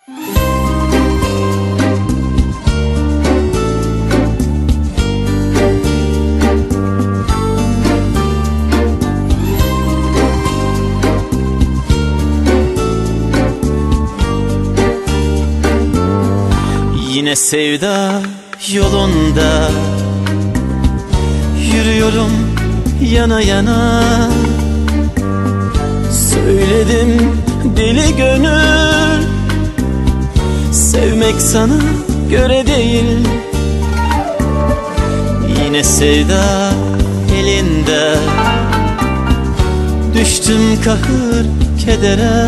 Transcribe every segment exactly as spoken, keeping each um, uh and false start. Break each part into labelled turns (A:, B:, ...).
A: Yine sevda yolunda yürüyorum yana yana. Söyledim deli gönül, sevmek sana göre değil. Yine sevda elinde, düştüm kahır kedere.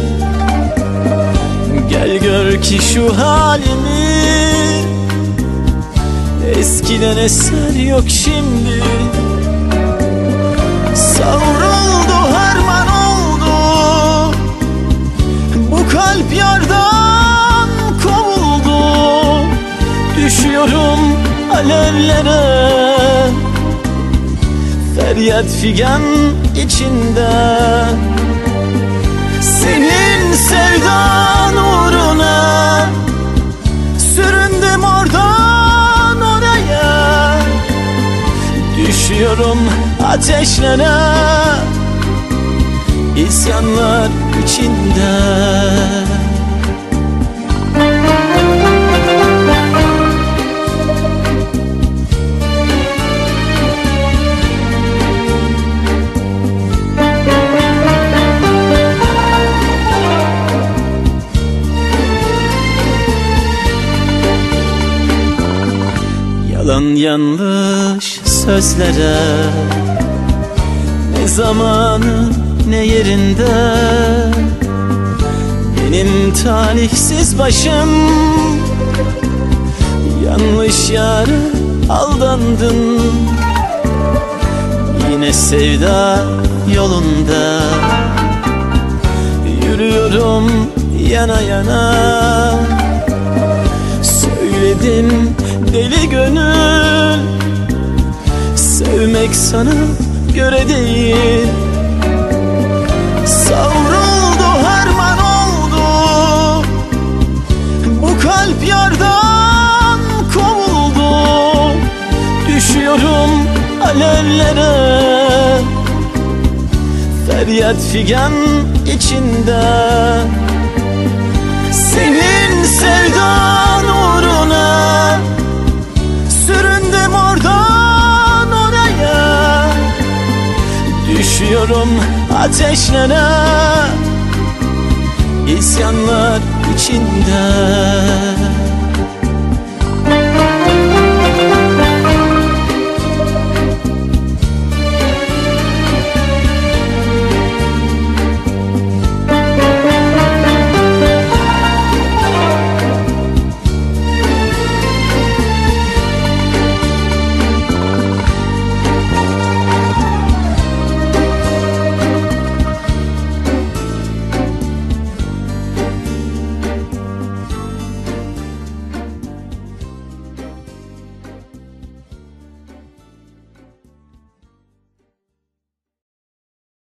A: Gel gör ki şu halimi, eskiden eser yok şimdi. Savruldu, harman oldu, bu kalp yardan kovuldu. Düşüyorum alevlere, feryat figan içinde. Senin sevdan uğruna süründüm oradan oraya. Düşüyorum ateşlere, isyanlar içinde. Yalan yanlış sözlere, ne zamanı ne yerinde. Benim talihsiz başım, yanlış yâre aldandın. Yine sevda yolunda yürüyorum yana yana. Söyledim deli gönül, sevmek sana göre değil. Savruldu, harman oldu, bu kalp yardan kovuldu. Düşüyorum alevlere, feryat figan içinde. Senin sevdan uğruna süründüm oradan oraya. Düşüyorum ateşlere, isyanlar içinde.